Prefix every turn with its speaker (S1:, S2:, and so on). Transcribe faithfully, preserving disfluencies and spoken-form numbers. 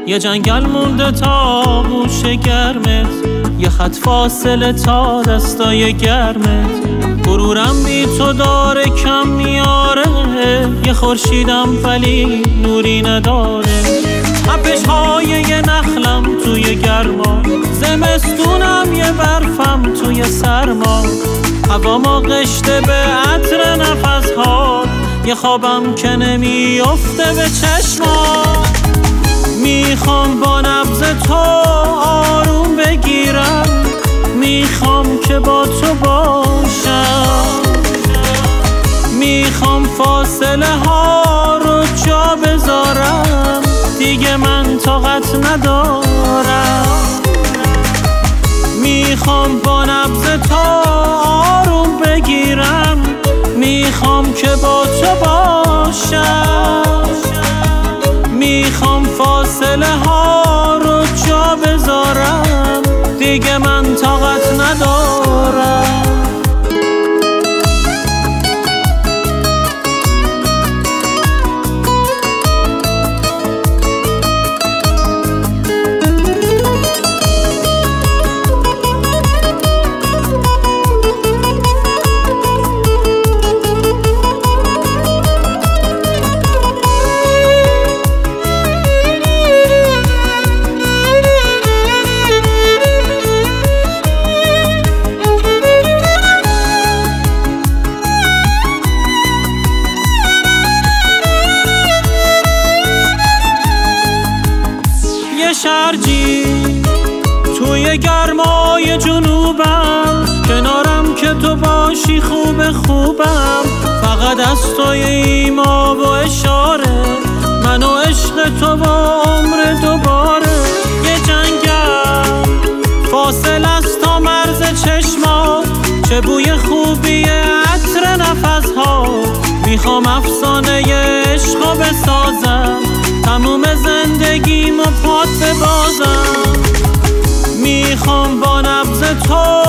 S1: یه جنگل مونده تا گوش گرمت، یه خط فاصله تا دستای گرمت. غرورم بی تو داره کم میاره، یه خورشیدم ولی نوری نداره. اپش های یه نخلم توی گرما، زمستونم یه برفم توی سرما. هوا ما قشته به عطر نفس ها، یه خوابم که نمیافته به چشما. میخوام با نبض تو آروم بگیرم، میخوام که با تو باشم. میخوام فاصله ها رو جا بذارم، دیگه من طاقت ندارم. میخوام با نبض تو آروم بگیرم، میخوام که با تو باشم. میخوام فاصله ها رو جا بذارم، دیگه من طاقت ندارم. شرجی توی گرمای جنوبم، کنارم که تو باشی خوب خوبم. فقط از توی ایما و اشاره، من و عشق تو با عمر دوباره. یه جنگل فاصل است تا مرز چشما، چه بوی خوبیه عطر نفس ها. میخوام افسانه عشقو بسازم، تموم زندگیمو پات ببازم. میخوام با نبض تو